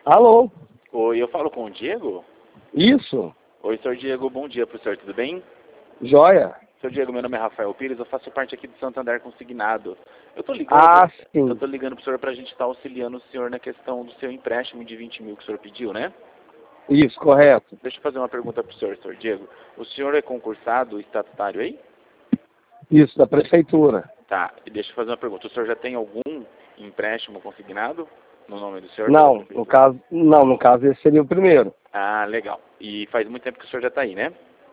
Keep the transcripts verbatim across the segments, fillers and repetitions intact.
Alô? Oi, eu falo com o Diego? Isso? Oi, senhor Diego, bom dia pro senhor, tudo bem? Joia? Senhor Diego, meu nome é Rafael Pires, eu faço parte aqui do Santander Consignado. Eu tô ligando, Ah, sim. eu tô ligando pro senhor pra gente estar auxiliando o senhor na questão do seu empréstimo de vinte mil que o senhor pediu, né? Isso, correto. Deixa eu fazer uma pergunta pro senhor, senhor Diego. O senhor é concursado estatutário aí? Isso, da prefeitura. Tá, e deixa eu fazer uma pergunta. O senhor já tem algum empréstimo consignado no nome do senhor? pela Não, no prefeitura? caso, não, no caso esse seria o primeiro. Ah, legal. E faz muito tempo que o senhor já tá aí, né?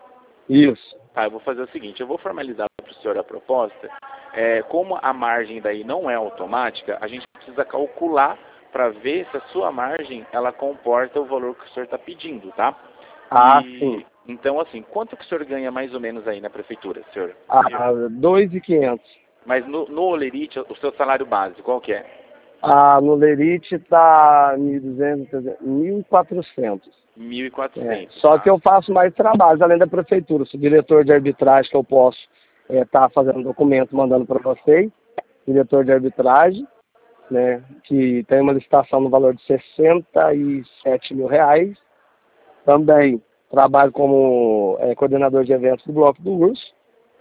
Isso. Tá, eu vou fazer o seguinte, eu vou formalizar para o senhor a proposta. É, como a margem daí não é automática, a gente precisa calcular para ver se a sua margem ela comporta o valor que o senhor está pedindo, tá? Ah, sim. E então assim, quanto que o senhor ganha mais ou menos aí na prefeitura, senhor? Ah, dois mil e quinhentos. Mas no, no Olerite, o seu salário base, qual que é? Ah, no Lerite tá mil e duzentos, mil e quatrocentos. Mil e É. quatrocentos. Só Tá? que eu faço mais trabalhos além da prefeitura. Sou diretor de arbitragem que eu posso estar fazendo documento mandando para vocês. Diretor de arbitragem, né, que tem uma licitação no valor de sessenta e sete mil reais. Também trabalho como é, coordenador de eventos do Bloco do Urso.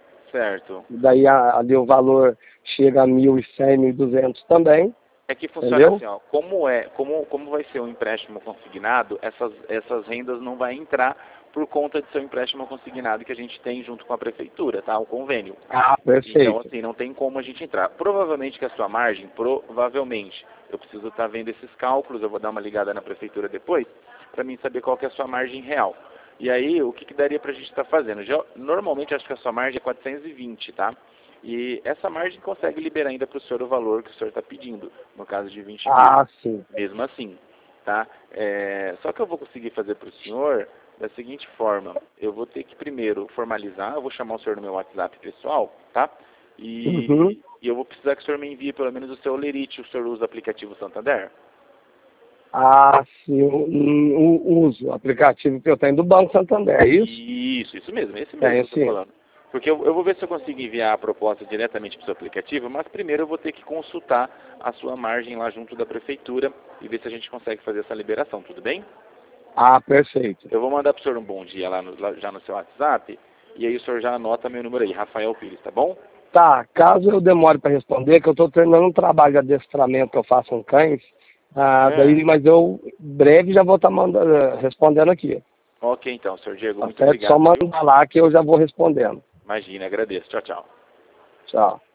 Certo. Daí a, ali o valor chega a mil e cem, mil e duzentos também. É que funciona Entendeu? assim, ó, como é, como, como vai ser um empréstimo consignado, essas, essas rendas não vai entrar por conta de seu empréstimo consignado que a gente tem junto com a prefeitura, tá? O convênio. Ah, Então, perfeito. assim, não tem como a gente entrar. Provavelmente que a sua margem, provavelmente, eu preciso estar vendo esses cálculos, eu vou dar uma ligada na prefeitura depois, para mim saber qual que é a sua margem real. E aí, o que, que daria para a gente estar fazendo? Já, normalmente, acho que a sua margem é quatrocentos e vinte, tá? E essa margem consegue liberar ainda para o senhor o valor que o senhor está pedindo, no caso de vinte mil, Ah, sim. mesmo assim, tá? É, só que eu vou conseguir fazer para o senhor da seguinte forma, eu vou ter que primeiro formalizar, eu vou chamar o senhor no meu WhatsApp pessoal, tá? Uhum. E, e eu vou precisar que o senhor me envie pelo menos o seu Lerite, o senhor usa o aplicativo Santander? Ah, sim, eu, eu uso o aplicativo que eu tenho do Banco Santander, é isso? Isso, isso mesmo, esse mesmo Tenho que eu estou sim. falando. Porque eu, eu vou ver se eu consigo enviar a proposta diretamente para o seu aplicativo, mas primeiro eu vou ter que consultar a sua margem lá junto da prefeitura e ver se a gente consegue fazer essa liberação, tudo bem? Ah, perfeito. Eu vou mandar para o senhor um bom dia lá, no, lá já no seu WhatsApp, e aí o senhor já anota meu número aí, Rafael Pires, tá bom? Tá, caso eu demore para responder, que eu estou terminando um trabalho de adestramento que eu faço com cães, ah, É. daí, mas eu breve já vou estar mandando, respondendo aqui. Ok então, senhor Diego, Tá muito certo? Só obrigado, viu? mandar lá que eu já vou respondendo. Imagina, agradeço. Tchau, tchau. Tchau.